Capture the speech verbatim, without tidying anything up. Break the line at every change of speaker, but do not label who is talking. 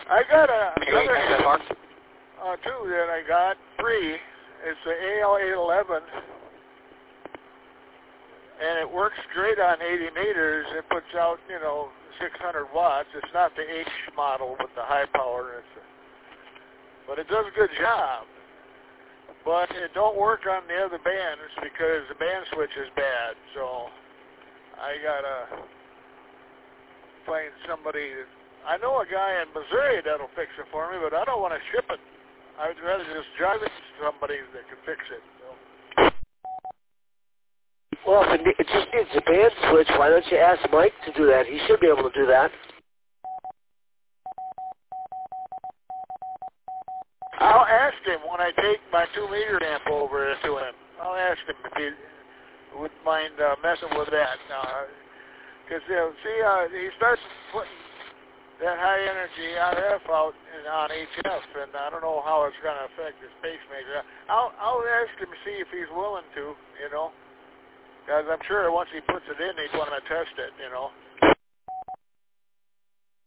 I got a,
You got
another
that far?
uh, two that I got free. It's the A L eight eleven, and it works great on eighty meters. It puts out, you know, six hundred watts. It's not the H model with the high power, it's a, but it does a good job. But it don't work on the other bands because the band switch is bad. So I gotta find somebody. I know a guy in Missouri that'll fix it for me, but I don't want to ship it. I'd rather just drive it to somebody that can fix it. So.
Well, if it, it just needs a band switch, why don't you ask Mike to do that? He should be able to do that.
I'll ask him when I take my two-meter amp over to him. I'll ask him if he wouldn't mind uh, messing with that. Because, uh, you know, see, uh, he starts putting that high-energy R F out in, on H F, and I don't know how it's going to affect his pacemaker. I'll, I'll ask him to see if he's willing to, you know. Because I'm sure once he puts it in, he'd want to test it, you know.